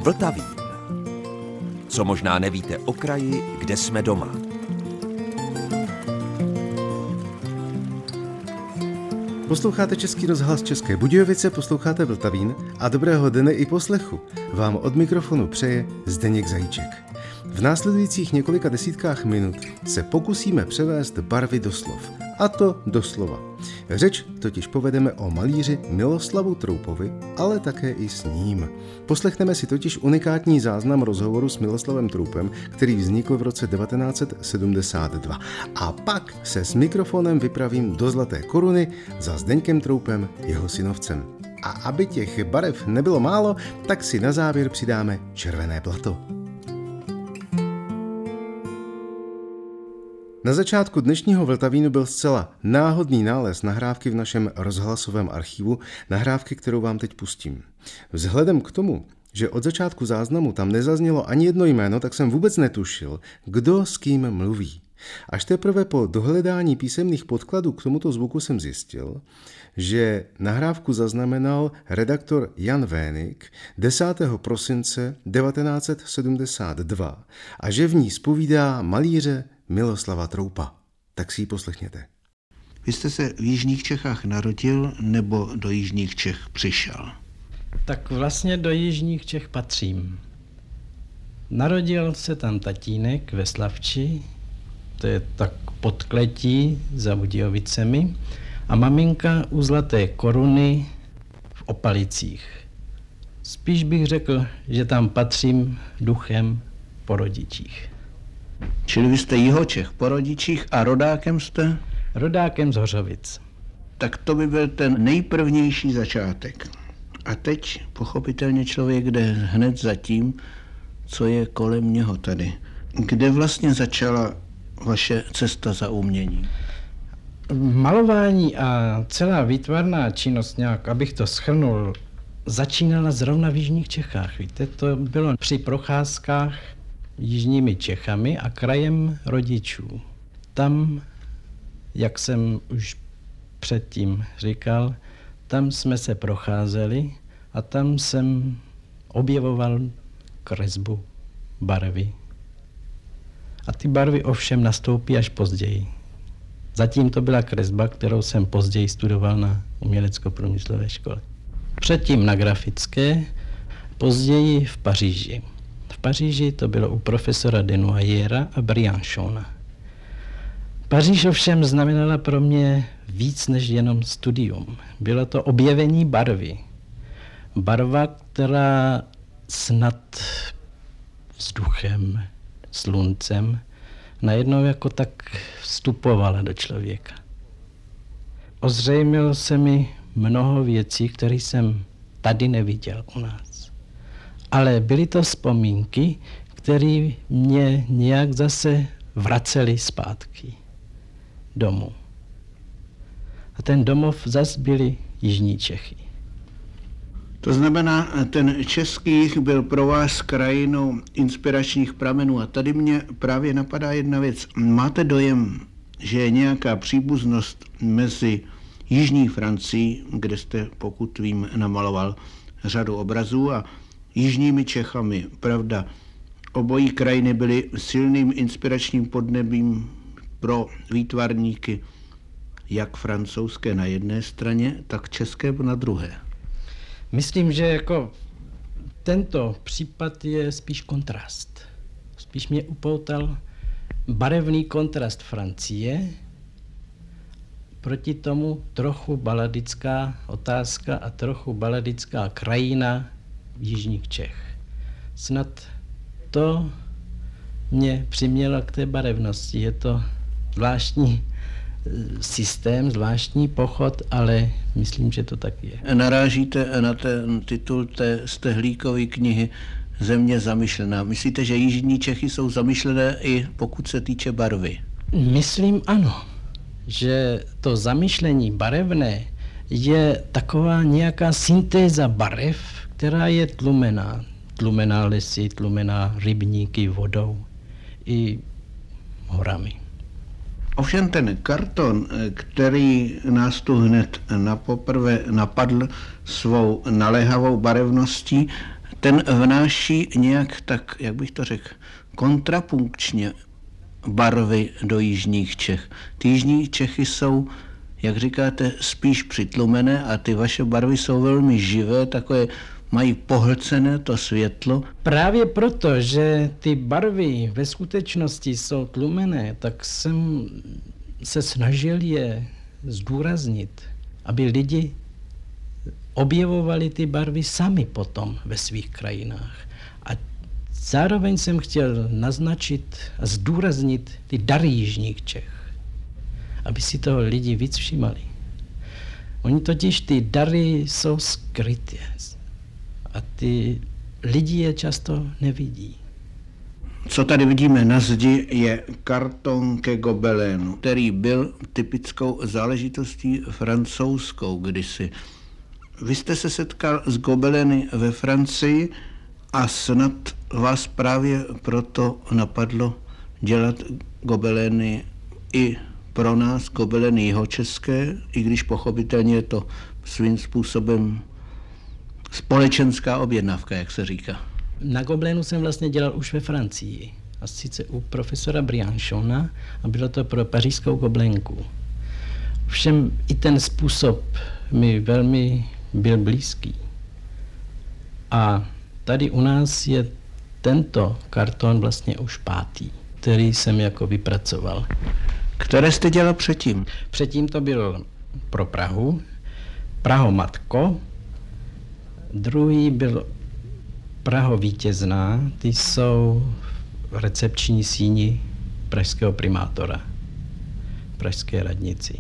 Vltavín. Co možná nevíte o kraji, kde jsme doma. Posloucháte Český rozhlas České Budějovice, posloucháte Vltavín a dobrého dne i poslechu vám od mikrofonu přeje Zdeněk Zajíček. V následujících několika desítkách minut se pokusíme převést barvy do slov, a to doslova. Řeč totiž povedeme o malíři Miloslavu Troupovi, ale také i s ním. Poslechneme si totiž unikátní záznam rozhovoru s Miloslavem Troupem, který vznikl v roce 1972. A pak se s mikrofonem vypravím do Zlaté Koruny za Zdeňkem Troupem, jeho synovcem. A aby těch barev nebylo málo, tak si na závěr přidáme červené blato. Na začátku dnešního Vltavínu byl zcela náhodný nález nahrávky v našem rozhlasovém archivu, nahrávky, kterou vám teď pustím. Vzhledem k tomu, že od začátku záznamu tam nezaznělo ani jedno jméno, tak jsem vůbec netušil, kdo s kým mluví. Až teprve po dohledání písemných podkladů k tomuto zvuku jsem zjistil, že nahrávku zaznamenal redaktor Jan Vénik 10. prosince 1972 a že v ní zpovídá malíře Miloslava Troupa. Tak si ji poslechněte. Vy jste se v jižních Čechách narodil nebo do jižních Čech přišel? Tak vlastně do jižních Čech patřím. Narodil se tam tatínek ve Slavči, to je tak pod Kletí za Budějovicemi, a maminka u Zlaté Koruny v Opalicích. Spíš bych řekl, že tam patřím duchem po rodičích. Čili vy jste Jihočech po rodičích a rodákem jste? Rodákem z Hořovic. Tak to by byl ten nejprvnější začátek. A teď pochopitelně člověk jde hned za tím, co je kolem něho tady. Kde vlastně začala vaše cesta za umění? Malování a celá výtvarná činnost, nějak, abych to shrnul, začínala zrovna v jižních Čechách. Víte, to bylo při procházkách jižními Čechami a krajem rodičů. Tam, jak jsem už předtím říkal, tam jsme se procházeli a tam jsem objevoval kresbu, barvy. A ty barvy ovšem nastoupí až později. Zatím to byla kresba, kterou jsem později studoval na umělecko-průmyslové škole. Předtím na grafické, později v Paříži. V Paříži to bylo u profesora Denoyera a Brianchona. Paříž ovšem znamenala pro mě víc než jenom studium. Bylo to objevení barvy. Barva, která snad vzduchem, sluncem, najednou jako tak vstupovala do člověka. Ozřejmilo se mi mnoho věcí, které jsem tady neviděl u nás. Ale byly to vzpomínky, které mě nějak zase vracely zpátky domů. A ten domov zase byly jižní Čechy. To znamená, ten český jih byl pro vás krajinou inspiračních pramenů. A tady mě právě napadá jedna věc. Máte dojem, že je nějaká příbuznost mezi jižní Francií, kde jste, pokud vím, namaloval řadu obrazů, a jižními Čechami? Pravda, obojí krajiny byly silným inspiračním podnebím pro výtvarníky, jak francouzské na jedné straně, tak české na druhé. Myslím, že jako tento případ je spíš kontrast. Spíš mě upoutal barevný kontrast Francie, proti tomu trochu baladická otázka a trochu baladická krajina jižních Čech. Snad to mě přimělo k té barevnosti. Je to zvláštní systém, zvláštní pochod, ale myslím, že to tak je. Narážíte na ten titul té Stehlíkovy knihy Země zamyšlená. Myslíte, že jižní Čechy jsou zamyšlené i pokud se týče barvy? Myslím ano, že to zamyšlení barevné je taková nějaká syntéza barev, která je tlumená. Tlumená lesy, tlumená rybníky vodou i horami. Ovšem ten karton, který nás tu hned napoprvé napadl svou naléhavou barevností, ten vnáší nějak tak, jak bych to řekl, kontrapunkčně barvy do jižních Čech. Ty jižní Čechy jsou, jak říkáte, spíš přitlumené a ty vaše barvy jsou velmi živé, takové mají pohlcené to světlo. Právě proto, že ty barvy ve skutečnosti jsou tlumené, tak jsem se snažil je zdůraznit, aby lidi objevovali ty barvy sami potom ve svých krajinách. A zároveň jsem chtěl naznačit a zdůraznit ty dary jižních Čech, aby si toho lidi víc všimali. Oni totiž ty dary jsou skryté a ty lidi je často nevidí. Co tady vidíme na zdi, je karton ke gobelénu, který byl typickou záležitostí francouzskou kdysi. Vy jste se setkal s gobelény ve Francii a snad vás právě proto napadlo dělat gobelény i pro nás, gobelény jihočeské, i když pochopitelně je to svým způsobem společenská objednávka, jak se říká. Na goblénu jsem vlastně dělal už ve Francii, a sice u profesora Brianchona, a bylo to pro pařížskou goblénku. Všem i ten způsob mi velmi byl blízký. A tady u nás je tento karton vlastně už 5., který jsem jako vypracoval. Které jste dělal předtím? Předtím to byl pro Prahu, Praho-Matko, druhý byl Praho-Vítězná, ty jsou v recepční síni pražského primátora, pražské radnici.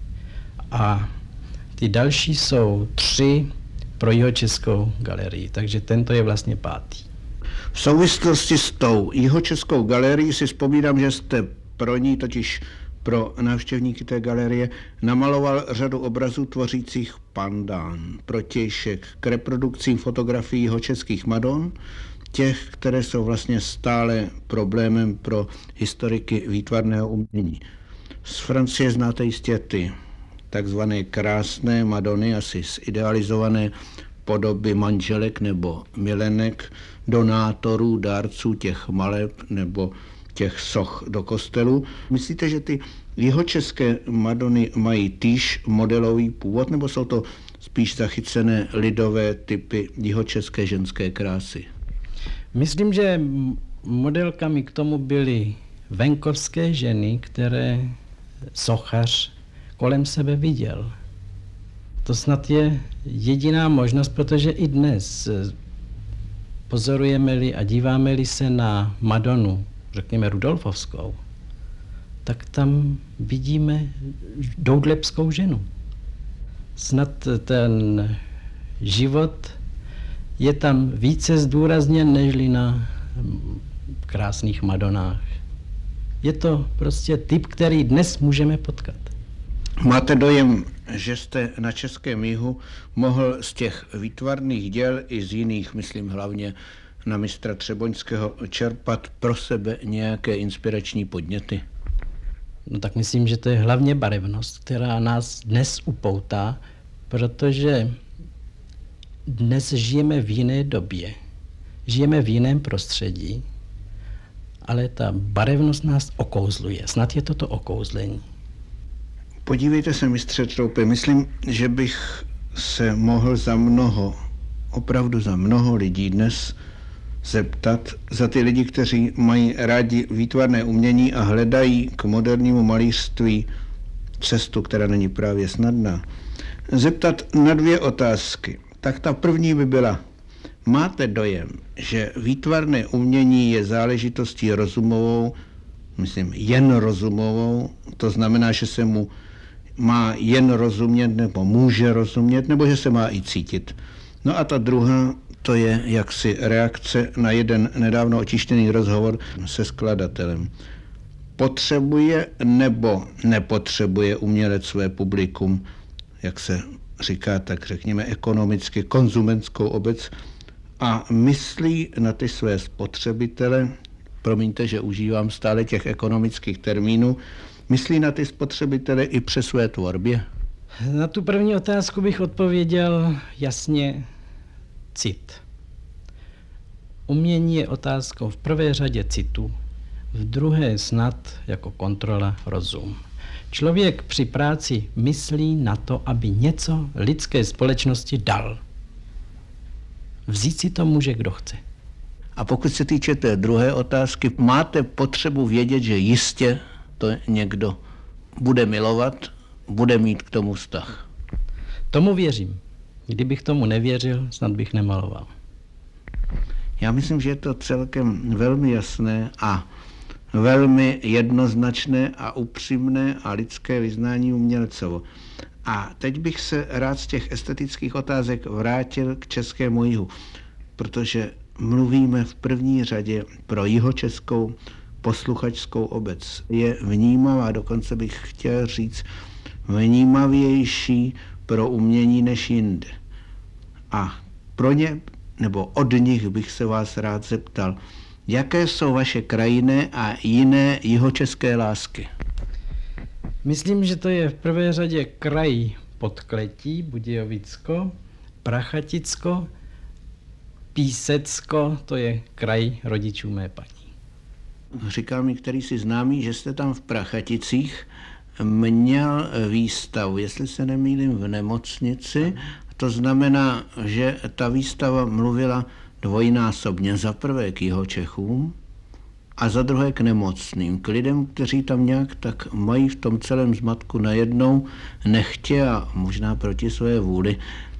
A ty další jsou 3 pro Jihočeskou galerii, takže tento je vlastně 5. V souvislosti s tou Jihočeskou galerií si vzpomínám, že jste pro ní, totiž pro návštěvníky té galerie, namaloval řadu obrazů tvořících pandán, protějšek k reprodukcím fotografií jihočeských Madon, těch, které jsou vlastně stále problémem pro historiky výtvarného umění. Z Francie znáte jistě ty takzvané krásné Madony, asi zidealizované podoby manželek nebo milenek, donátorů, dárců těch maleb nebo těch soch do kostelů. Myslíte, že ty jihočeské Madony mají týž modelový původ, nebo jsou to spíš zachycené lidové typy jihočeské ženské krásy? Myslím, že modelkami k tomu byly venkovské ženy, které sochař kolem sebe viděl. To snad je jediná možnost, protože i dnes pozorujeme-li a díváme-li se na Madonu, řekněme Rudolfovskou, tak tam vidíme doudlebskou ženu. Snad ten život je tam více zdůrazněn nežli na krásných Madonách. Je to prostě typ, který dnes můžeme potkat. Máte dojem, že jste na českém jihu mohl z těch výtvarných děl i z jiných, myslím hlavně na mistra Třeboňského, čerpat pro sebe nějaké inspirační podněty? No tak myslím, že to je hlavně barevnost, která nás dnes upoutá, protože dnes žijeme v jiné době, žijeme v jiném prostředí, ale ta barevnost nás okouzluje. Snad je to okouzlení. Podívejte se, mistře Troupe, myslím, že bych se mohl opravdu za mnoho lidí dnes zeptat, za ty lidi, kteří mají rádi výtvarné umění a hledají k modernímu malířství cestu, která není právě snadná, zeptat na 2 otázky. Tak ta první by byla, máte dojem, že výtvarné umění je záležitostí rozumovou, myslím jen rozumovou, to znamená, že se mu má jen rozumět, nebo může rozumět, nebo že se má i cítit. No a ta druhá, to je jaksi reakce na jeden nedávno otištěný rozhovor se skladatelem. Potřebuje nebo nepotřebuje umělec své publikum, jak se říká, tak řekněme ekonomicky konzumentskou obec, a myslí na ty své spotřebitele, promiňte, že užívám stále těch ekonomických termínů, myslí na ty spotřebitele i při své tvorbě? Na tu první otázku bych odpověděl jasně cit. Umění je otázkou v prvé řadě citu, v druhé snad jako kontrola rozum. Člověk při práci myslí na to, aby něco lidské společnosti dal. Vzít si to může, kdo chce. A pokud se týče té druhé otázky, máte potřebu vědět, že jistě to někdo bude milovat, bude mít k tomu vztah. Tomu věřím. Kdybych tomu nevěřil, snad bych nemaloval. Já myslím, že je to celkem velmi jasné a velmi jednoznačné a upřímné a lidské vyznání umělcovo. A teď bych se rád z těch estetických otázek vrátil k českému jihu, protože mluvíme v první řadě pro jihočeskou posluchačskou obec. Je vnímavá, dokonce bych chtěl říct, vnímavější pro umění než jinde. A pro ně, nebo od nich bych se vás rád zeptal, jaké jsou vaše krajinné a jiné jihočeské lásky? Myslím, že to je v prvé řadě kraj Podkletí, Budějovicko, Prachaticko, Písecko, to je kraj rodičů mé paní. Říkal mi který si známý, že jste tam v Prachaticích měl výstavu, jestli se nemýlím, v nemocnici. To znamená, že ta výstava mluvila dvojnásobně. Za prvé k Jihočechům a za druhé k nemocným, k lidem, kteří tam nějak tak mají v tom celém zmatku najednou nechtě a možná proti své vůli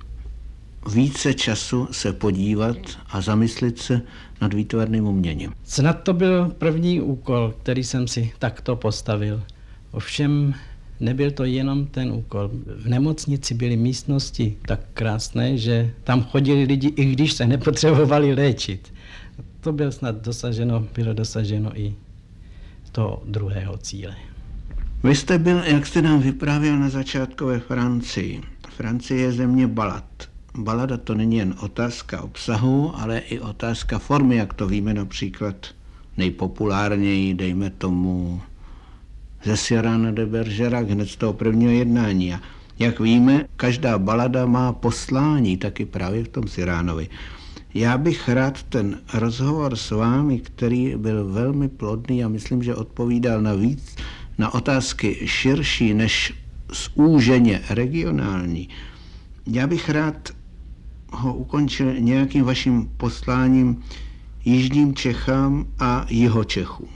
více času se podívat a zamyslet se nad výtvarným uměním. Snad to byl první úkol, který jsem si takto postavil. Ovšem nebyl to jenom ten úkol. V nemocnici byly místnosti tak krásné, že tam chodili lidi, i když se nepotřebovali léčit. To bylo dosaženo i toho druhého cíle. Vy jste byl, jak jste nám vyprávěl na začátku, ve Francii. Francie je země balad. Balada to není jen otázka obsahu, ale i otázka formy, jak to víme například nejpopulárněji, dejme tomu, ze Cyrana de Bergerac, hned z toho prvního jednání. A jak víme, každá balada má poslání, taky právě v tom Cyránovi. Já bych rád ten rozhovor s vámi, který byl velmi plodný a myslím, že odpovídal na otázky širší než zúženě regionální, já bych rád ho ukončil nějakým vaším posláním jižním Čechám a jihočechům.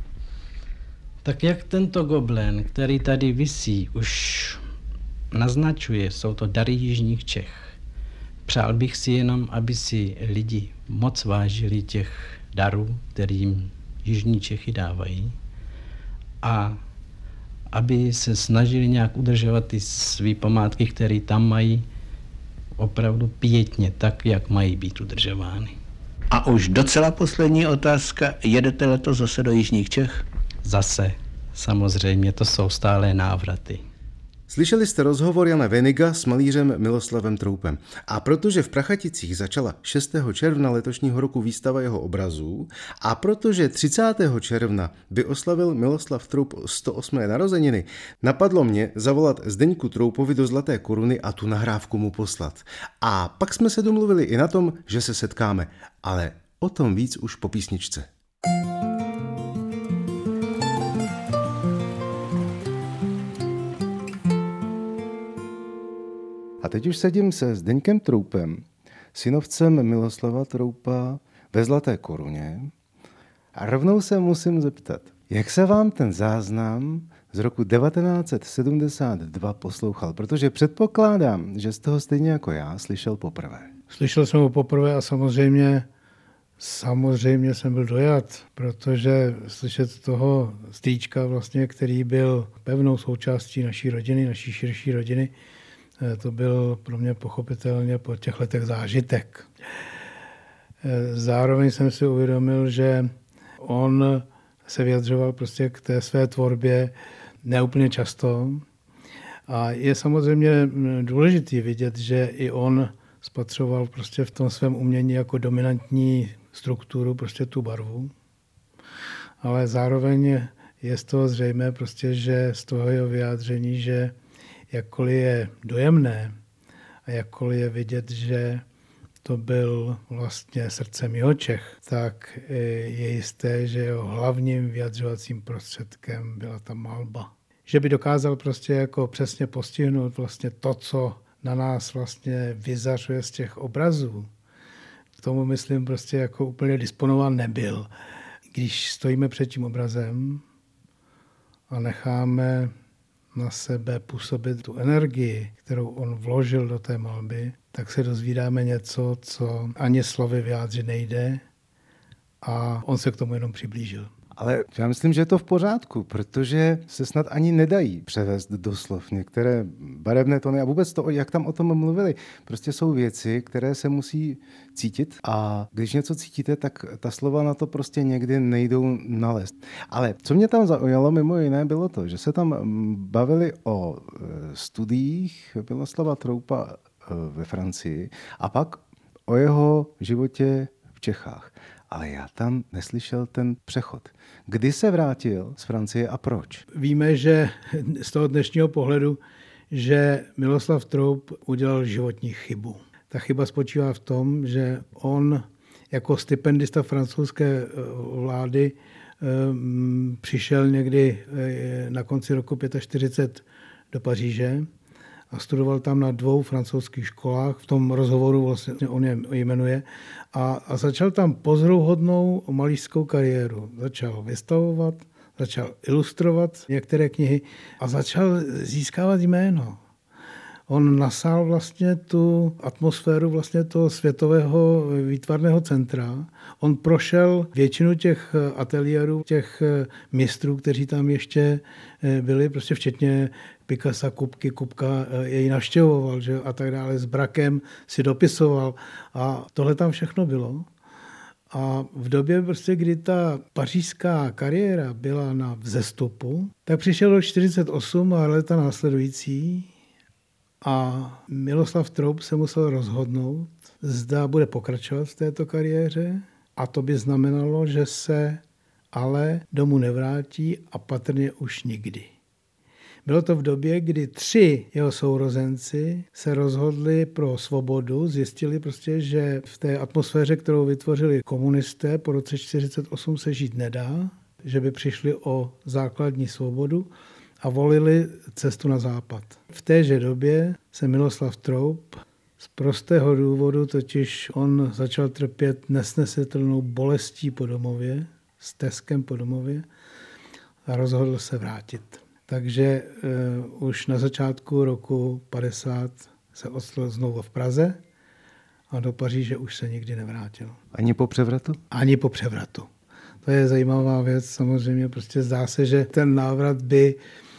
Tak jak tento goblen, který tady visí, už naznačuje, jsou to dary jižních Čech. Přál bych si jenom, aby si lidi moc vážili těch darů, který jim jižní Čechy dávají, a aby se snažili nějak udržovat ty své památky, které tam mají, opravdu pětně, tak, jak mají být udržovány. A už docela poslední otázka. Jedete letos zase do jižních Čech? Zase, samozřejmě, to jsou stálé návraty. Slyšeli jste rozhovor Jana Weniga s malířem Miloslavem Troupem. A protože v Prachaticích začala 6. června letošního roku výstava jeho obrazů a protože 30. června by oslavil Miloslav Troup 108. narozeniny, napadlo mě zavolat Zdeňku Troupovi do Zlaté Koruny a tu nahrávku mu poslat. A pak jsme se domluvili i na tom, že se setkáme, ale o tom víc už po písničce. A teď už sedím se Zdeňkem Troupem, synovcem Miloslava Troupa ve Zlaté Koruně. A rovnou se musím zeptat, jak se vám ten záznam z roku 1972 poslouchal? Protože předpokládám, že jste ho stejně jako já slyšel poprvé. Slyšel jsem ho poprvé a samozřejmě jsem byl dojat, protože slyšet toho strýčka vlastně, který byl pevnou součástí naší rodiny, naší širší rodiny, to byl pro mě pochopitelně po těch letech zážitek. Zároveň jsem si uvědomil, že on se vyjadřoval prostě k té své tvorbě neúplně často. A je samozřejmě důležitý vidět, že i on spatřoval prostě v tom svém umění jako dominantní strukturu prostě tu barvu. Ale zároveň je z toho zřejmé prostě, že z toho jeho vyjádření, že jakkoliv je dojemné a jakkoliv je vidět, že to byl vlastně srdcem Jihočech, tak je jisté, že jeho hlavním vyjadřovacím prostředkem byla ta malba. Že by dokázal prostě jako přesně postihnout vlastně to, co na nás vlastně vyzařuje z těch obrazů. K tomu, myslím, prostě jako úplně disponován nebyl. Když stojíme před tím obrazem a necháme na sebe působit tu energii, kterou on vložil do té malby, tak se dozvídáme něco, co ani slovy vyjádřit nejde a on se k tomu jenom přiblížil. Ale já myslím, že je to v pořádku, protože se snad ani nedají převést do slov některé barevné tóny a vůbec to, jak tam o tom mluvili. Prostě jsou věci, které se musí cítit a když něco cítíte, tak ta slova na to prostě někdy nejdou nalézt. Ale co mě tam zaujalo mimo jiné bylo to, že se tam bavili o studiích Miloslava Troupa ve Francii a pak o jeho životě v Čechách. Ale já tam neslyšel ten přechod. Kdy se vrátil z Francie a proč? Víme, že z toho dnešního pohledu, že Miloslav Troup udělal životní chybu. Ta chyba spočívá v tom, že on jako stipendista francouzské vlády přišel někdy na konci roku 45 do Paříže a studoval tam na 2 francouzských školách. V tom rozhovoru vlastně on je jmenuje. A začal tam pozoruhodnou malířskou kariéru. Začal vystavovat, začal ilustrovat některé knihy a začal získávat jméno. On nasál vlastně tu atmosféru vlastně toho světového výtvarného centra. On prošel většinu těch ateliérů, těch mistrů, kteří tam ještě byli, prostě včetně Picassa, Kupka jej navštěvoval, že? A tak dále. S Brakem si dopisoval a tohle tam všechno bylo. A v době, prostě, kdy ta pařížská kariéra byla na vzestupu, tak přišel rok 48 a léta následující a Miloslav Troup se musel rozhodnout, zda bude pokračovat v této kariéře a to by znamenalo, že se ale domů nevrátí a patrně už nikdy. Bylo to v době, kdy 3 jeho sourozenci se rozhodli pro svobodu, zjistili prostě, že v té atmosféře, kterou vytvořili komunisté po roce 1948 se žít nedá, že by přišli o základní svobodu a volili cestu na západ. V téže době se Miloslav Troup z prostého důvodu, totiž on začal trpět nesnesitelnou bolestí po domově, steskem po domově a rozhodl se vrátit. Takže už na začátku roku 50 se odstl znovu v Praze a do Paříže už se nikdy nevrátil. Ani po převratu? Ani po převratu. To je zajímavá věc, samozřejmě prostě zdá se, že ten návrat by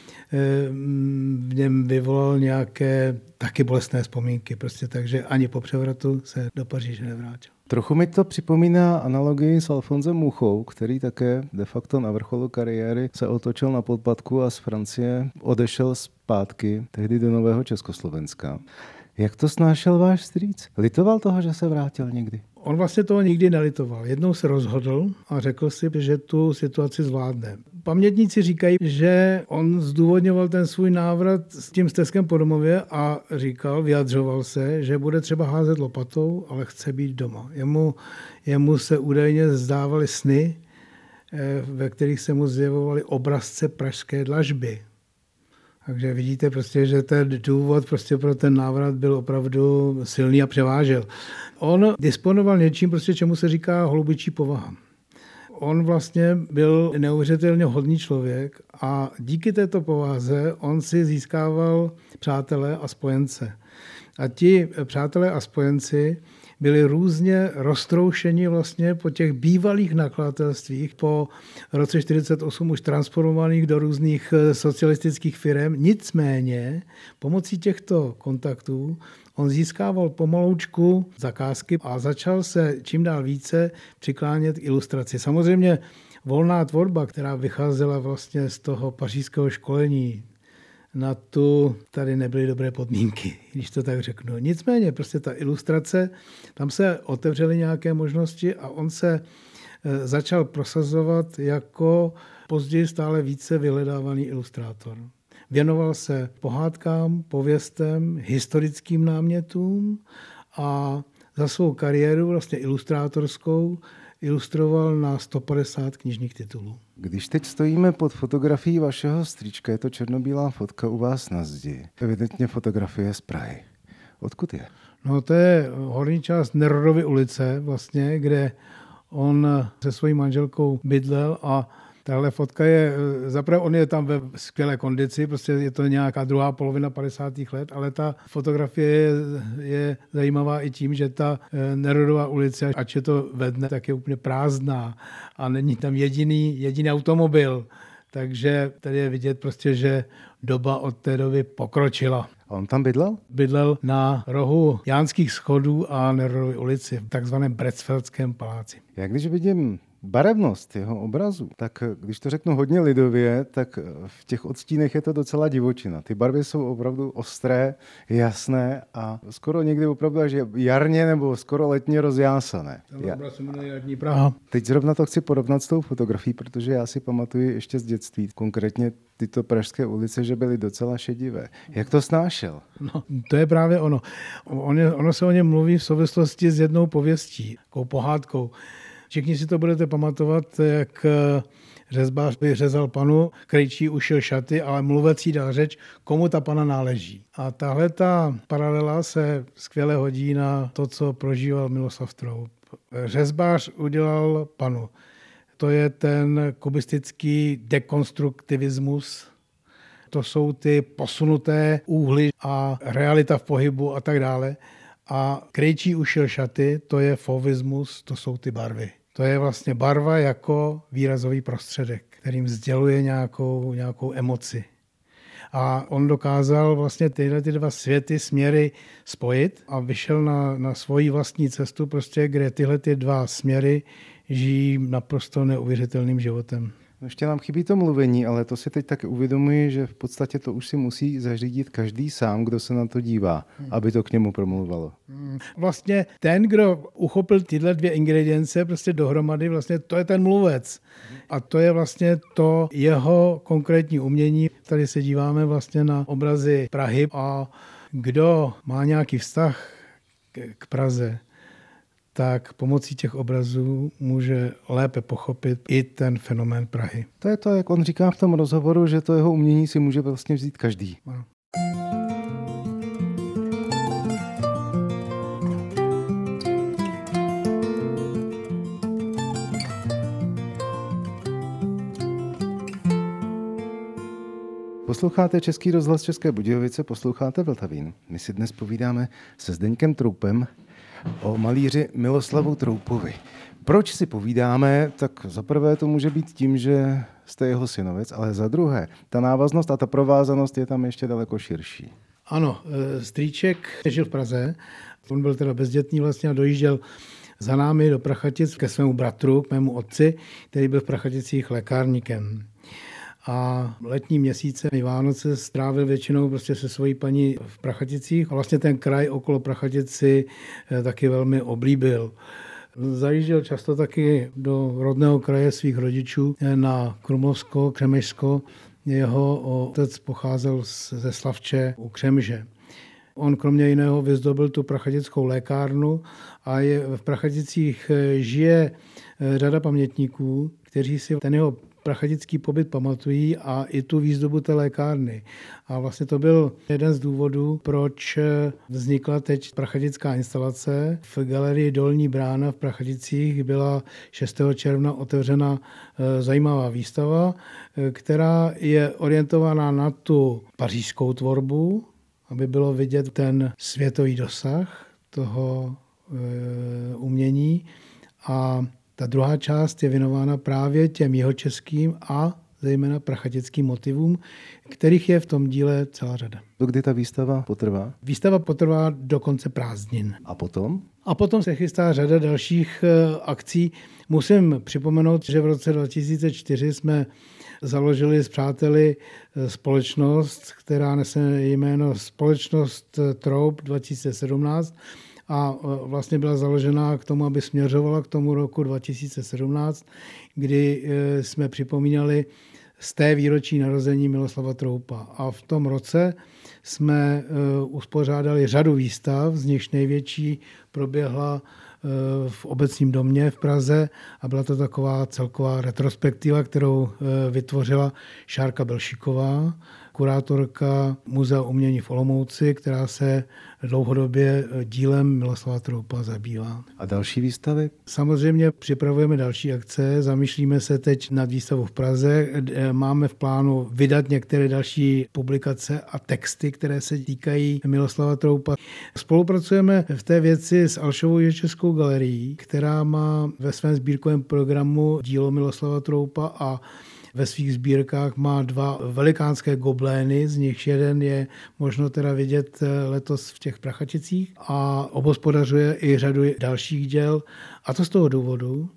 v něm vyvolal nějaké taky bolestné vzpomínky, prostě takže ani po převratu se do Paříže nevrátil. Trochu mi to připomíná analogii s Alfonsem Muchou, který také de facto na vrcholu kariéry se otočil na podpatku a z Francie odešel zpátky, tehdy do Nového Československa. Jak to snášel váš strýc? Litoval toho, že se vrátil někdy? On vlastně toho nikdy nelitoval. Jednou se rozhodl a řekl si, že tu situaci zvládne. Pamětníci říkají, že on zdůvodňoval ten svůj návrat s tím steskem po domově a říkal, vyjadřoval se, že bude třeba házet lopatou, ale chce být doma. Jemu se údajně zdávaly sny, ve kterých se mu zjevovaly obrazce pražské dlažby. Takže vidíte prostě, že ten důvod prostě pro ten návrat byl opravdu silný a převážel. On disponoval něčím, prostě čemu se říká holubičí povaha. On vlastně byl neuvěřitelně hodný člověk a díky této povaze on si získával přátelé a spojence. A ti přátelé a spojenci byli různě roztroušeni vlastně po těch bývalých nakladatelstvích, po roce 1948 už transformovaných do různých socialistických firem. Nicméně pomocí těchto kontaktů on získával pomaloučku zakázky a začal se čím dál více přiklánět k ilustraci. Samozřejmě volná tvorba, která vycházela vlastně z toho pařížského školení, na tu tady nebyly dobré podmínky, když to tak řeknu. Nicméně prostě ta ilustrace, tam se otevřely nějaké možnosti a on se začal prosazovat jako později stále více vyhledávaný ilustrátor. Věnoval se pohádkám, pověstem, historickým námětům a za svou kariéru vlastně ilustrátorskou ilustroval na 150 knižních titulů. Když teď stojíme pod fotografií vašeho strýčka, je to černobílá fotka u vás na zdi. Evidentně fotografie z Prahy. Odkud je? No to je horní část Nerodovy ulice vlastně, kde on se svojí manželkou bydlel a tahle fotka je, zaprvé on je tam ve skvělé kondici, prostě je to nějaká druhá polovina 50. let, ale ta fotografie je zajímavá i tím, že ta Nerodová ulice, ač je to ve dne, tak je úplně prázdná a není tam jediný automobil. Takže tady je vidět prostě, že doba od té doby pokročila. A on tam bydlel? Bydlel na rohu Jánských schodů a Nerodovy ulici, v takzvaném Brecfeldském paláci. Já když vidím barevnost jeho obrazu, tak když to řeknu hodně lidově, tak v těch odstínech je to docela divočina. Ty barvy jsou opravdu ostré, jasné a skoro někdy opravdu až jarně nebo skoro letně rozjásané. Ten obraz se jmenuje Jarní Praha. Teď zrovna to chci porovnat s tou fotografií, protože já si pamatuju ještě z dětství, konkrétně tyto pražské ulice, že byly docela šedivé. Jak to snášel? No, to je právě ono. Ono se o něm mluví v souvislosti s jednou pověstí, takovou pohádkou. Všichni si to budete pamatovat, jak řezbář by řezal panu, krejčí ušil šaty, ale mluvecí dal řeč, komu ta pana náleží. A tahle ta paralela se skvěle hodí na to, co prožíval Miloslav Troub. Řezbář udělal panu. To je ten kubistický dekonstruktivismus. To jsou ty posunuté úhly a realita v pohybu a tak dále. A krejčí ušil šaty, to je fauvismus, to jsou ty barvy. To je vlastně barva jako výrazový prostředek, kterým sděluje nějakou emoci. A on dokázal vlastně tyhle ty dva světy, směry spojit a vyšel na svoji vlastní cestu, prostě, kde tyhle ty dva směry žijí naprosto neuvěřitelným životem. Ještě nám chybí to mluvení, ale to si teď tak uvědomuji, že v podstatě to už si musí zařídit každý sám, kdo se na to dívá, aby to k němu promluvalo. Vlastně ten, kdo uchopil tyhle dvě ingredience prostě dohromady, vlastně to je ten mluvec. A to je vlastně to jeho konkrétní umění. Tady se díváme vlastně na obrazy Prahy a kdo má nějaký vztah k Praze, tak pomocí těch obrazů může lépe pochopit i ten fenomén Prahy. To je to, jak on říká v tom rozhovoru, že to jeho umění si může vlastně vzít každý. Ano. Posloucháte Český rozhlas České Budějovice, posloucháte Vltavín. My si dnes povídáme se Zdeňkem Troupem o malíři Miloslavu Troupovi. Proč si povídáme? Tak za prvé to může být tím, že jste jeho synovec, ale za druhé, ta návaznost a ta provázanost je tam ještě daleko širší. Ano, strýček žil v Praze, on byl teda bezdětný vlastně a dojížděl za námi do Prachatic ke svému bratru, k mému otci, který byl v Prachaticích lékárníkem. A letní měsíce i Vánoce strávil většinou prostě se svojí paní v Prachaticích a vlastně ten kraj okolo Prachatic si taky velmi oblíbil. Zajížděl často taky do rodného kraje svých rodičů na Krumlovsko, Křemešsko. Jeho otec pocházel ze Slavče u Křemže. On kromě jiného vyzdobil tu prachatickou lékárnu a v Prachaticích žije řada pamětníků, kteří si ten jeho prachatický pobyt pamatují a i tu výzdobu té lékárny. A vlastně to byl jeden z důvodů, proč vznikla teď prachatická instalace. V galerii Dolní brána v Prachaticích byla 6. června otevřena zajímavá výstava, která je orientovaná na tu pařížskou tvorbu, aby bylo vidět ten světový dosah toho umění. A ta druhá část je věnována právě těm jihočeským a zejména prachatickým motivům, kterých je v tom díle celá řada. Kdy ta výstava potrvá? Výstava potrvá do konce prázdnin. A potom? A potom se chystá řada dalších akcí. Musím připomenout, že v roce 2004 jsme založili s přáteli společnost, která nese jméno Společnost Troup 2017, a vlastně byla založena k tomu, aby směřovala k tomu roku 2017, kdy jsme připomínali z té výročí narození Miloslava Troupa. A v tom roce jsme uspořádali řadu výstav, z nichž největší proběhla v Obecním domě v Praze a byla to taková celková retrospektiva, kterou vytvořila Šárka Belšíková, kurátorka Muzea umění v Olomouci, která se dlouhodobě dílem Miloslava Troupa zabývá. A další výstavy? Samozřejmě připravujeme další akce, zamýšlíme se teď nad výstavou v Praze, máme v plánu vydat některé další publikace a texty, které se týkají Miloslava Troupa. Spolupracujeme v té věci s Alšovou jihočeskou galerií, která má ve svém sbírkovém programu dílo Miloslava Troupa a ve svých sbírkách má 2 velikánské goblény, z nich jeden je možno teda vidět letos v těch Prachaticích a obhospodařuje i řadu dalších děl. A to z toho důvodu,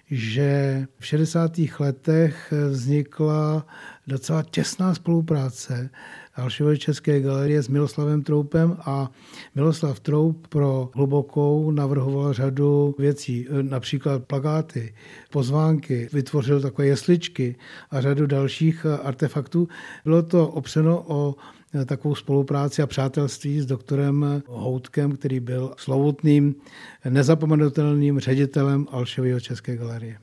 že v 60. letech vznikla docela těsná spolupráce Alšovy české galerie s Miloslavem Troupem a Miloslav Troup pro Hlubokou navrhoval řadu věcí, například plakáty, pozvánky, vytvořil takové jesličky a řadu dalších artefaktů. Bylo to opřeno o takovou spolupráci a přátelství s doktorem Houtkem, který byl slovutným, nezapomenutelným ředitelem Alšovy české galerie.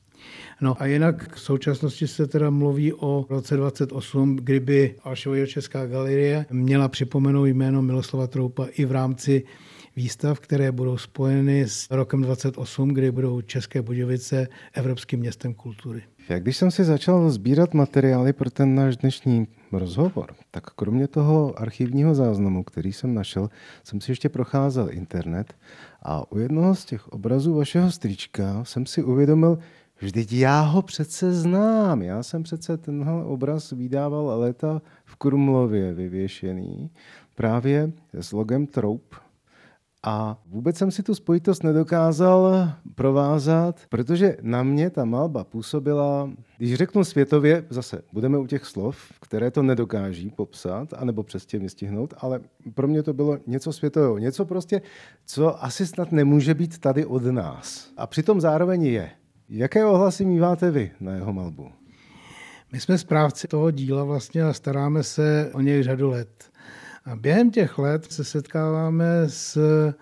No a jinak v současnosti se teda mluví o roce 28, kdyby Alšova česká galerie měla připomenout jméno Miloslava Troupa i v rámci výstav, které budou spojeny s rokem 28, kdy budou České Budějovice Evropským městem kultury. Jak když jsem si začal sbírat materiály pro ten náš dnešní rozhovor, tak kromě toho archivního záznamu, který jsem našel, jsem si ještě procházel internet a u jednoho z těch obrazů vašeho strýčka jsem si uvědomil, vždyť já ho přece znám. Já jsem přece tenhle obraz vydával léta v Krumlově vyvěšený, právě s logem Troup. A vůbec jsem si tu spojitost nedokázal provázat, protože na mě ta malba působila, když řeknu světově, zase budeme u těch slov, které to nedokáží popsat, anebo přesně vystihnout, ale pro mě to bylo něco světového, něco prostě, co asi snad nemůže být tady od nás. A přitom zároveň je. Jaké ohlasy míváte vy na jeho malbu? My jsme správci toho díla vlastně a staráme se o něj řadu let. A během těch let se setkáváme s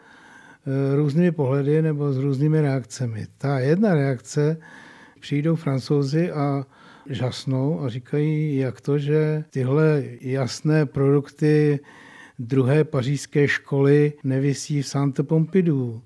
různými pohledy nebo s různými reakcemi. Ta jedna reakce, přijdou Francouzi a žasnou a říkají, jak to, že tyhle jasné produkty druhé pařížské školy nevisí v Centre Pompidou.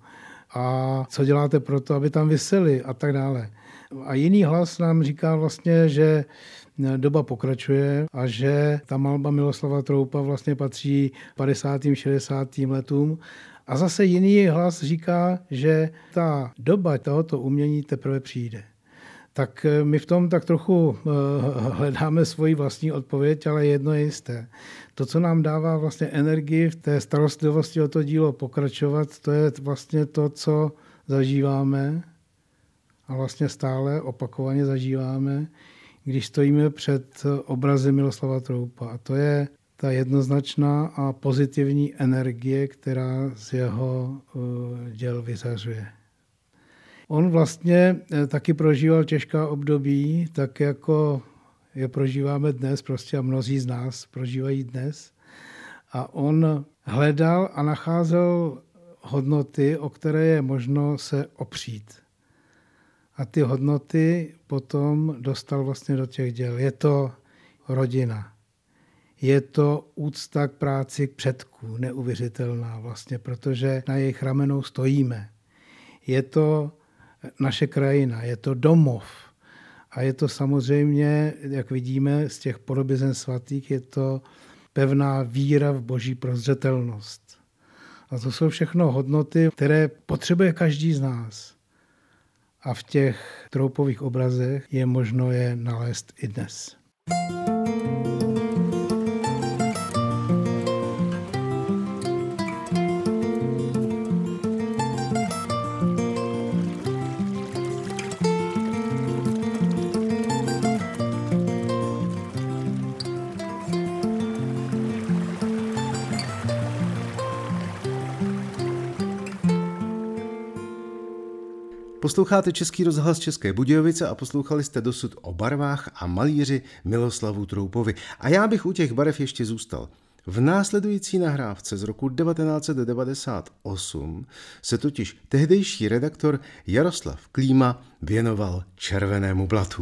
A co děláte pro to, aby tam visely a tak dále. A jiný hlas nám říká vlastně, že doba pokračuje a že ta malba Miloslava Troupa vlastně patří 50. 60. letům. A zase jiný hlas říká, že ta doba tohoto umění teprve přijde. Tak my v tom tak trochu hledáme svoji vlastní odpověď, ale jedno je jisté. To, co nám dává vlastně energii v té starostlivosti o to dílo pokračovat, to je vlastně to, co zažíváme a vlastně stále opakovaně zažíváme, když stojíme před obrazy Miloslava Troupa. A to je ta jednoznačná a pozitivní energie, která z jeho děl vyzařuje. On vlastně taky prožíval těžká období, tak jako je prožíváme dnes, prostě a mnozí z nás prožívají dnes. A on hledal a nacházel hodnoty, o které je možno se opřít. A ty hodnoty potom dostal vlastně do těch děl. Je to rodina. Je to úcta k práci předků, neuvěřitelná vlastně, protože na jejich ramenou stojíme. Je to naše krajina, je to domov. A je to samozřejmě, jak vidíme z těch podobizen svatých, je to pevná víra v boží prozřetelnost. A to jsou všechno hodnoty, které potřebuje každý z nás. A v těch Troupových obrazech je možno je nalézt i dnes. Posloucháte Český rozhlas České Budějovice a poslouchali jste dosud o barvách a malíři Miloslavu Troupovi. A já bych u těch barev ještě zůstal. V následující nahrávce z roku 1998 se totiž tehdejší redaktor Jaroslav Klíma věnoval červenému blatu.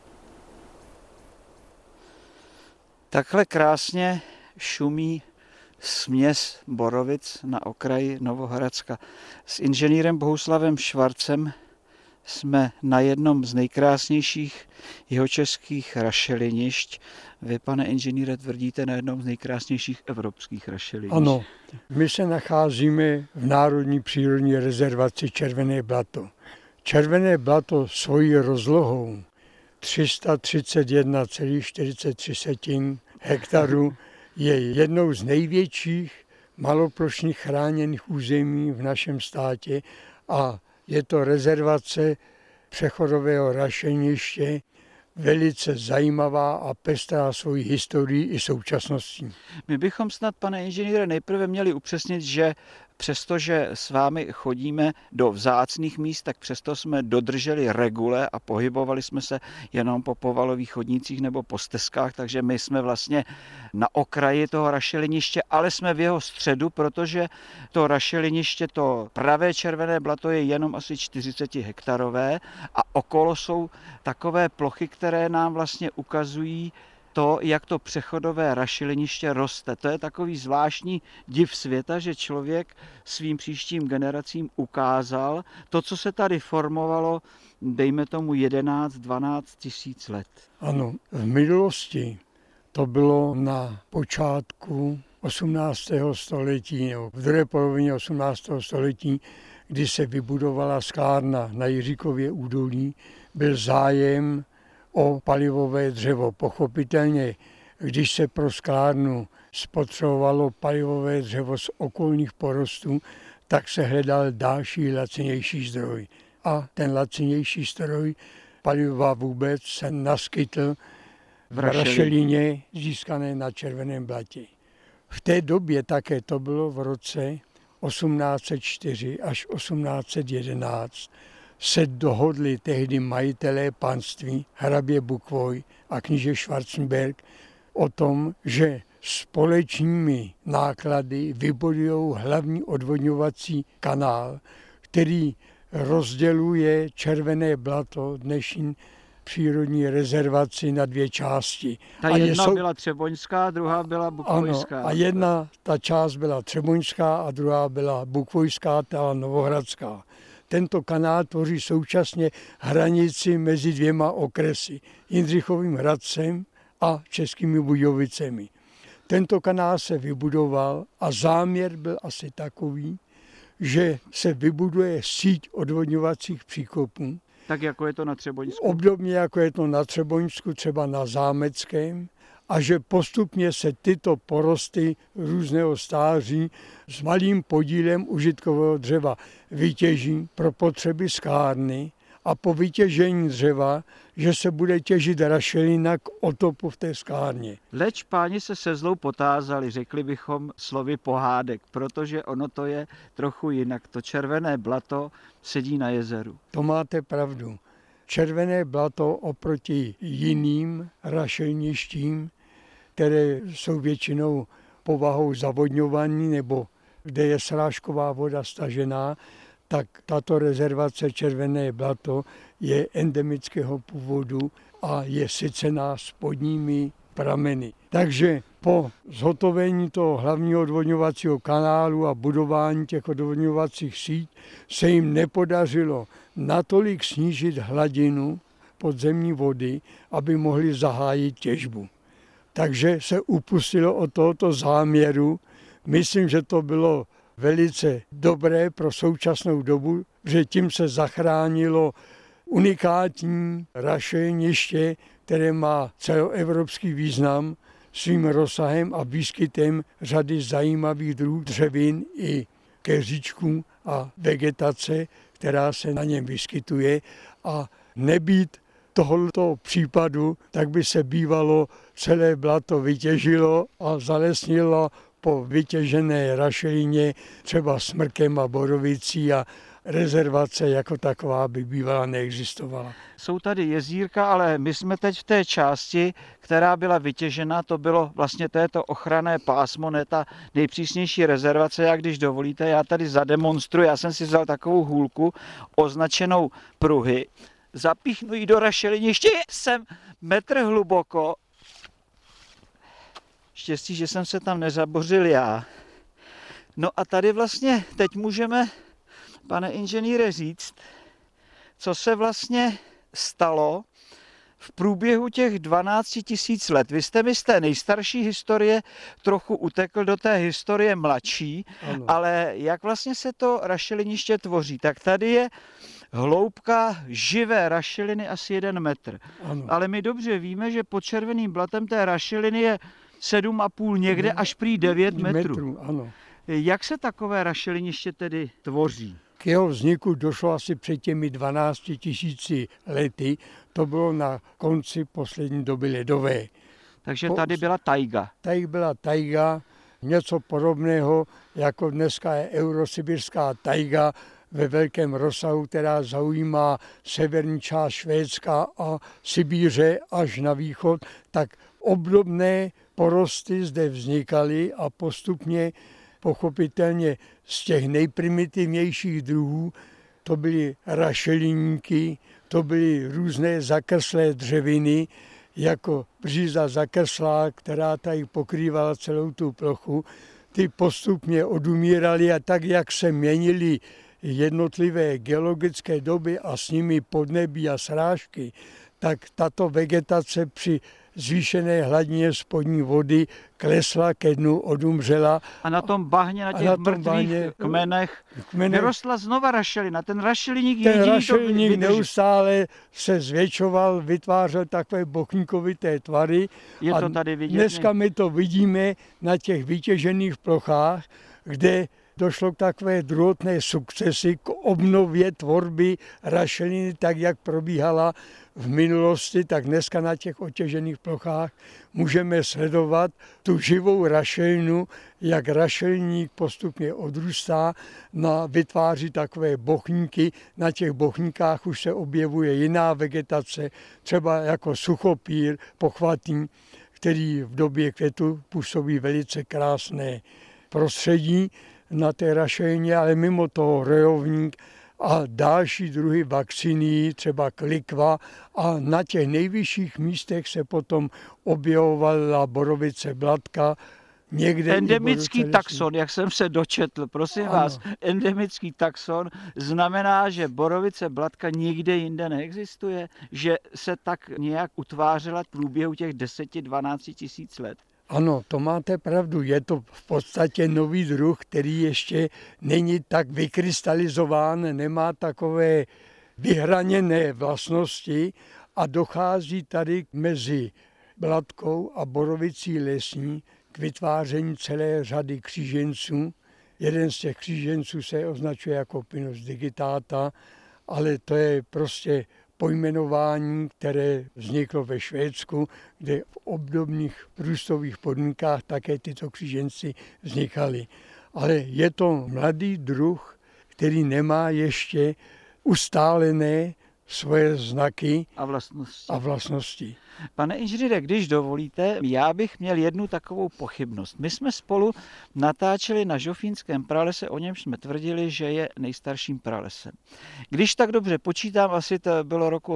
Takhle krásně šumí směs borovic na okraji Novohradska. S inženýrem Bohuslavem Švarcem jsme na jednom z nejkrásnějších jihočeských rašelinišť. Vy, pane inženýre, tvrdíte na jednom z nejkrásnějších evropských rašelinišť. Ano, my se nacházíme v Národní přírodní rezervaci Červené blato. Červené blato svojí rozlohou 331,43 hektarů je jednou z největších maloplošných chráněných území v našem státě a je to rezervace přechodového rašeliniště, velice zajímavá a pestrá svojí historií i současností. My bychom snad, pane inženýre, nejprve měli upřesnit, že přestože s vámi chodíme do vzácných míst, tak přesto jsme dodrželi regule a pohybovali jsme se jenom po povalových chodnících nebo po stezkách, takže my jsme vlastně na okraji toho rašeliniště, ale jsme v jeho středu, protože to rašeliniště, to pravé červené blato je jenom asi 40 hektarové a okolo jsou takové plochy, které nám vlastně ukazují to, jak to přechodové rašeliniště roste. To je takový zvláštní div světa, že člověk svým příštím generacím ukázal to, co se tady formovalo, dejme tomu 11-12 tisíc let. Ano, v minulosti to bylo na počátku 18. století, nebo v druhé polovině 18. století, kdy se vybudovala sklárna na Jiříkově údolí, byl zájem o palivové dřevo. Pochopitelně, když se pro sklárnu spotřebovalo palivové dřevo z okolních porostů, tak se hledal další lacinější zdroj. A ten lacinější zdroj paliva vůbec se naskytl v rašelině získané na červeném blatě. V té době také to bylo v roce 1804 až 1811 se dohodli tehdy majitelé panství hrabě Bukvoj a kníže Schwarzenberg o tom, že společnými náklady vybudují hlavní odvodňovací kanál, který rozděluje červené blato, dnešní přírodní rezervaci, na dvě části. Ta jedna byla třeboňská, druhá byla bukvojská. Ano, a jedna ta část byla třeboňská a druhá byla bukvojská, ta novohradská. Tento kanál tvoří současně hranici mezi dvěma okresy, Jindřichovým Hradcem a Českými Budějovicemi. Tento kanál se vybudoval a záměr byl asi takový, že se vybuduje síť odvodňovacích příkopů. Tak jako je to na Třeboňsku? Obdobně jako je to na Třeboňsku, třeba na Zámeckém, a že postupně se tyto porosty různého stáří s malým podílem užitkového dřeva vytěží pro potřeby sklárny a po vytěžení dřeva, že se bude těžit rašelina k otopu v té sklárně. Leč páni se zlou potázali, řekli bychom slovy pohádek, protože ono to je trochu jinak. To červené blato sedí na jezeru. To máte pravdu. Červené blato oproti jiným rašeliništím, které jsou většinou povahou zavodňovaní nebo kde je srážková voda stažená, tak tato rezervace Červené blato je endemického původu a je sycená spodními prameny. Takže po zhotovení toho hlavního odvodňovacího kanálu a budování těch odvodňovacích sítí se jim nepodařilo natolik snížit hladinu podzemní vody, aby mohli zahájit těžbu. Takže se upustilo od tohoto záměru. Myslím, že to bylo velice dobré pro současnou dobu, že tím se zachránilo unikátní rašeliniště, které má celoevropský význam svým rozsahem a výskytem řady zajímavých druhů dřevin i keříčků a vegetace, která se na něm vyskytuje. A nebýt tohoto případu, tak by se bývalo celé blato vytěžilo a zalesnilo po vytěžené rašelině třeba smrkem a borovicí a rezervace jako taková by bývala neexistovala. Jsou tady jezírka, ale my jsme teď v té části, která byla vytěžena, to bylo vlastně této ochranné pásmo, ne ta nejpřísnější rezervace. Jak když dovolíte, já tady zademonstruji, já jsem si vzal takovou hůlku označenou pruhy, zapíchnu ji do rašeliniště, jsem metr hluboko. Štěstí, že jsem se tam nezabořil já. No a tady vlastně teď můžeme, pane inženýre, říct, co se vlastně stalo v průběhu těch 12 000 let. Vy jste mi z té nejstarší historie trochu utekl do té historie mladší, ano. Ale jak vlastně se to rašeliniště tvoří? Tak tady je hloubka živé rašeliny asi 1 metr. Ano. Ale my dobře víme, že pod červeným blatem té rašeliny je 7,5 někde až prý 9 metrů. Ano. Jak se takové rašeliniště tedy tvoří? K jeho vzniku došlo asi před těmi 12 000 lety. To bylo na konci poslední doby ledové. Takže tady byla tajga. Tady byla tajga, něco podobného, jako dneska je eurosibirská tajga ve velkém rozsahu, která zaujímá severní část Švédska a Sibíře až na východ, tak obdobné porosty zde vznikaly a postupně pochopitelně z těch nejprimitivnějších druhů to byly rašeliníky, to byly různé zakrslé dřeviny, jako bříza zakrslá, která tady pokrývala celou tu plochu. Ty postupně odumíraly a tak, jak se měnily jednotlivé geologické doby a s nimi podnebí a srážky, tak tato vegetace při zvýšené hladině spodní vody klesla ke dnu, odumřela. A na tom bahně, na těch mrtvých kmenech vyrostla znova rašelina. Ten rašeliník neustále se zvětšoval, vytvářel takové bochníkovité tvary. Je to tady vidět? Dneska my to vidíme na těch vytěžených plochách, kde došlo k takové druhotné sukcesi, k obnově tvorby rašeliny, tak jak probíhala v minulosti, tak dneska na těch otěžených plochách můžeme sledovat tu živou rašelinu, jak rašelník postupně odrůstá, vytváří takové bochníky. Na těch bochníkách už se objevuje jiná vegetace, třeba jako suchopír, pochvatý, který v době květu působí velice krásné prostředí na té rašelině, ale mimo toho rojovník a další druhy vakcíny, třeba klikva, a na těch nejvyšších místech se potom objevovala borovice blatka. Někde endemický taxon, jak jsem se dočetl, prosím vás, endemický taxon znamená, že borovice blatka nikde jinde neexistuje, že se tak nějak utvářela v průběhu těch 10-12 000 let. Ano, to máte pravdu. Je to v podstatě nový druh, který ještě není tak vykrystalizován, nemá takové vyhraněné vlastnosti a dochází tady mezi blatkou a borovicí lesní k vytváření celé řady kříženců. Jeden z těch kříženců se označuje jako Pinus digitata, ale to je prostě pojmenování, které vzniklo ve Švédsku, kde v obdobných růstových podmínkách také tyto kříženci vznikaly. Ale je to mladý druh, který nemá ještě ustálené svoje znaky a vlastnosti. Pane inženýre, když dovolíte, já bych měl jednu takovou pochybnost. My jsme spolu natáčeli na Žofínském pralese, o němž jsme tvrdili, že je nejstarším pralesem. Když tak dobře počítám, asi to bylo roku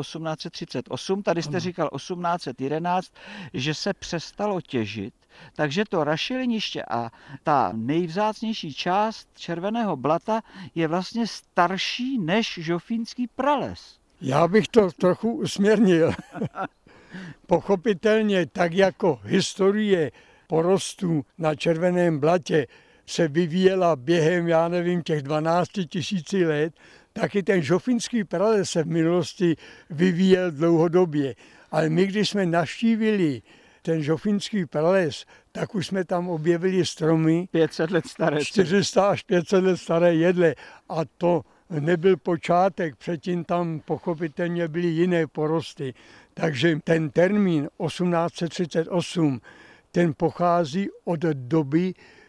1838, tady jste říkal 1811, že se přestalo těžit, takže to rašeliniště a ta nejvzácnější část červeného blata je vlastně starší než Žofínský prales. Já bych to trochu usměrnil. Pochopitelně, tak jako historie porostů na červeném blatě se vyvíjela během, já nevím, těch 12 000 let, tak i ten Žofínský prales se v minulosti vyvíjel dlouhodobě. Ale my, když jsme navštívili ten Žofínský prales, tak už jsme tam objevili stromy 500 let staré. 400 až 500 let staré jedle. A to nebyl počátek, předtím tam pochopitelně byly jiné porosty. Takže ten termín 1838, ten pochází od doby,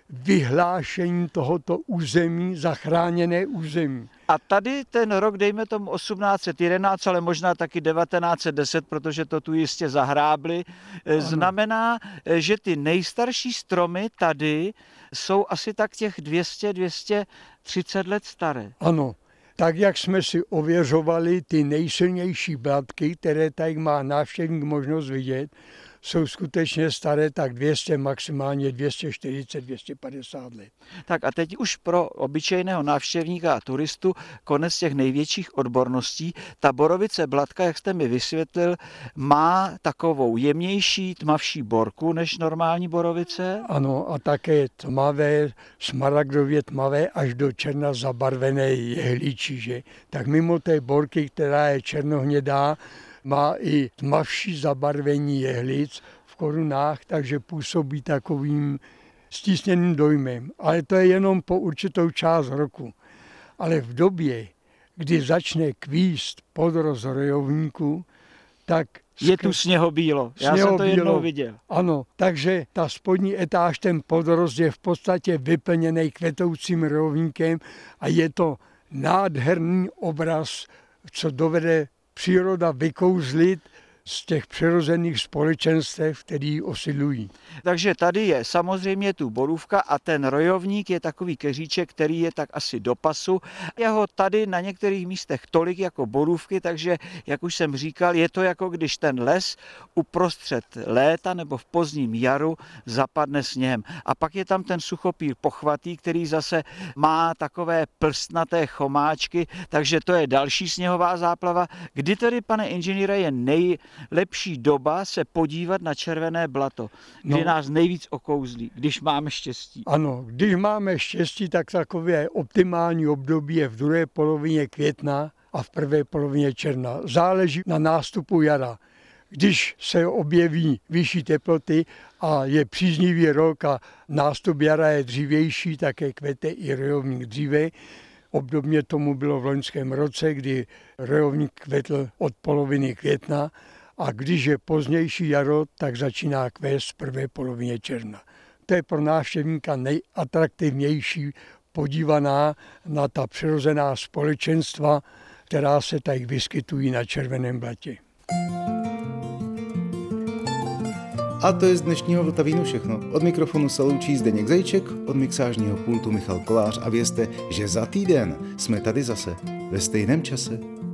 vyhlášení tohoto území za chráněné území. A tady ten rok, dejme tomu 1811, ale možná taky 1910, protože to tu jistě zahrábli, znamená, že ty nejstarší stromy tady jsou asi tak těch 200-230 let staré. Ano, tak jak jsme si ověřovali ty nejsilnější blatky, které tady má návštěvník možnost vidět, jsou skutečně staré tak 200, maximálně 240, 250 let. Tak a teď už pro obyčejného návštěvníka a turistu konec těch největších odborností. Ta borovice blatka, jak jste mi vysvětlil, má takovou jemnější, tmavší borku než normální borovice. Ano, a také tmavé, smaragdově tmavé až do černa zabarvené jehličí, že? Tak mimo té borky, která je černohnědá, má i tmavší zabarvení jehlic v korunách, takže působí takovým stísněným dojmem. Ale to je jenom po určitou část roku. Ale v době, kdy začne kvíst podrost rojovníku, tak je tu sněhobílo. Já jsem to jednou viděl. Ano, takže ta spodní etáž, ten podrost je v podstatě vyplněný kvetoucím rojovníkem a je to nádherný obraz, co dovede příroda vykouzlit z těch přirozených společenstev, který osidlují. Takže tady je samozřejmě tu borůvka a ten rojovník je takový keříček, který je tak asi do pasu. Je ho tady na některých místech tolik jako borůvky, takže, jak už jsem říkal, je to jako když ten les uprostřed léta nebo v pozdním jaru zapadne sněhem. A pak je tam ten suchopír pochvatý, který zase má takové plstnaté chomáčky, takže to je další sněhová záplava. Kdy tedy, pane inženýre, je nejlepší doba se podívat na červené blato, kdy nás nejvíc okouzlí, když máme štěstí? Ano, když máme štěstí, tak takové optimální období je v druhé polovině května a v prvé polovině června. Záleží na nástupu jara. Když se objeví vyšší teploty a je příznivý rok a nástup jara je dřívější, také kvete i rojovník dříve. Obdobně tomu bylo v loňském roce, kdy rojovník kvetl od poloviny května a když je pozdější jaro, tak začíná kvést v prvé polovině června. To je pro návštěvníka nejatraktivnější podívaná na ta přirozená společenstva, která se tady vyskytují na červeném blatě. A to je z dnešního Vltavínu všechno. Od mikrofonu se loučí Zdeněk Zajíček, od mixážního pultu Michal Kolář a vězte, že za týden jsme tady zase ve stejném čase.